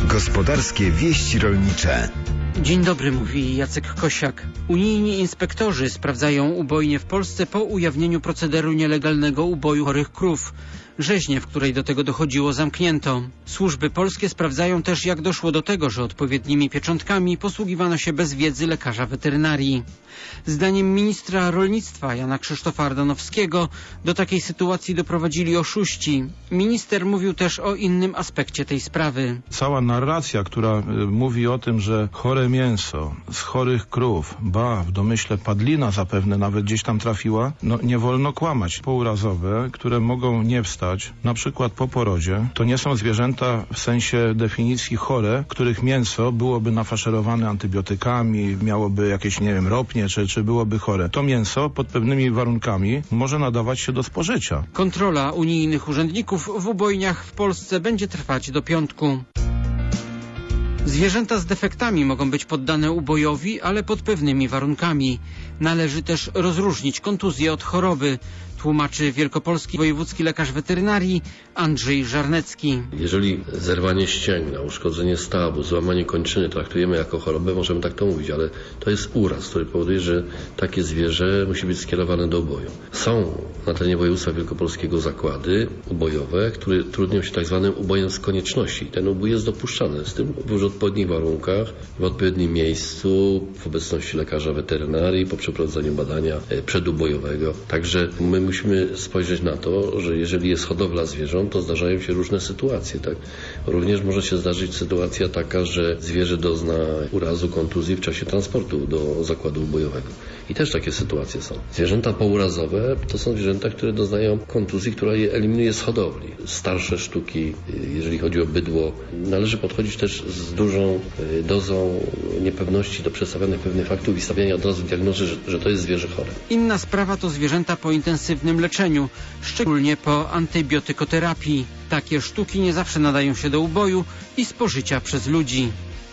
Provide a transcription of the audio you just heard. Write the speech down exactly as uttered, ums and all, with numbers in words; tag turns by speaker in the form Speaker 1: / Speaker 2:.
Speaker 1: Gospodarskie wieści rolnicze.
Speaker 2: Dzień dobry, mówi Jacek Kosiak. Unijni inspektorzy sprawdzają ubojnie w Polsce po ujawnieniu procederu nielegalnego uboju chorych krów. Rzeźnię, w której do tego dochodziło, zamknięto. Służby polskie sprawdzają też, jak doszło do tego, że odpowiednimi pieczątkami posługiwano się bez wiedzy lekarza weterynarii. Zdaniem ministra rolnictwa Jana Krzysztofa Ardanowskiego do takiej sytuacji doprowadzili oszuści. Minister mówił też o innym aspekcie tej sprawy.
Speaker 3: Cała narracja, która mówi o tym, że chore mięso z chorych krów, ba, w domyśle padlina zapewne nawet gdzieś tam trafiła, no nie wolno kłamać. Pourazowe, które mogą nie wstać, na przykład po porodzie, to nie są zwierzęta w sensie definicji chore, których mięso byłoby nafaszerowane antybiotykami, miałoby jakieś, nie wiem, ropnie, czy, czy byłoby chore. To mięso pod pewnymi warunkami może nadawać się do spożycia.
Speaker 2: Kontrola unijnych urzędników w ubojniach w Polsce będzie trwać do piątku. Zwierzęta z defektami mogą być poddane ubojowi, ale pod pewnymi warunkami. Należy też rozróżnić kontuzję od choroby, tłumaczy wielkopolski wojewódzki lekarz weterynarii Andrzej Żarnecki.
Speaker 4: Jeżeli zerwanie ścięgna, uszkodzenie stawu, złamanie kończyny traktujemy jako chorobę, możemy tak to mówić, ale to jest uraz, który powoduje, że takie zwierzę musi być skierowane do uboju. Są na terenie województwa wielkopolskiego zakłady ubojowe, które trudnią się tak zwanym ubojem z konieczności. Ten ubój jest dopuszczany, z tym w odpowiednich warunkach, w odpowiednim miejscu, w obecności lekarza weterynarii, po przeprowadzeniu badania przedubojowego. Także my musimy spojrzeć na to, że jeżeli jest hodowla zwierząt, to zdarzają się różne sytuacje. Tak? Również może się zdarzyć sytuacja taka, że zwierzę dozna urazu, kontuzji w czasie transportu do zakładu ubojowego. I też takie sytuacje są. Zwierzęta pourazowe to są zwierzęta, które doznają kontuzji, która je eliminuje z hodowli. Starsze sztuki, jeżeli chodzi o bydło, należy podchodzić też z dużą dozą niepewności do przedstawianych pewnych faktów i stawiania od razu diagnozy, że, że to jest zwierzę chore.
Speaker 2: Inna sprawa to zwierzęta po intensywnym leczeniu, szczególnie po antybiotykoterapii. Takie sztuki nie zawsze nadają się do uboju i spożycia przez ludzi.